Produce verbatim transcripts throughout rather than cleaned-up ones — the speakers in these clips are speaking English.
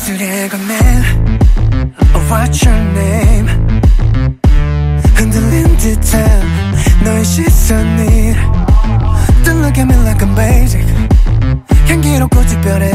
입술에 건네 oh, what's your name 흔들린 듯한 너의 시선이 Don't look at me like I'm basic 향기롭고 특별해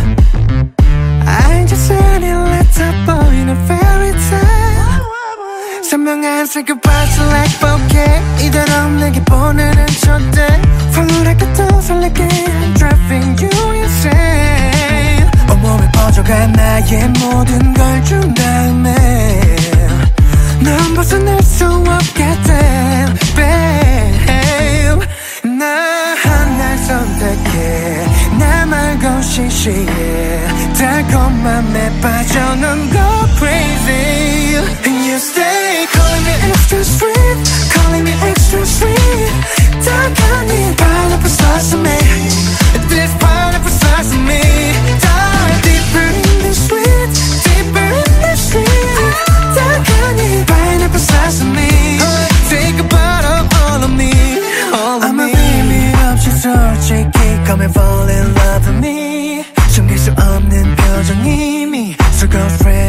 I just said it let up boy in a fairy tale 선명한 색 goodbyes like bouquet 이대로 내게 보내는 초대 황홀하게도 설레게 Driving you insane 온몸에 퍼져가 나의 모든 걸 준 다음에 넌 벗어날 수 없게 된 babe 나 하나 선택해 나 말고 시시해 달콤한 맘에 빠져 넌 go crazy And you stay calling me extra sweet calling me extra sweet 달콤한 pineapple sauce on me This pineapple sauce on me Dive deeper in the sweet deeper in the sweet 달콤한 pineapple sauce on me Take a bite of all of me all of me I'm a baby 없이 솔직히 come and fall in love with me 숨길 수 없는 표정이 이미 So go friend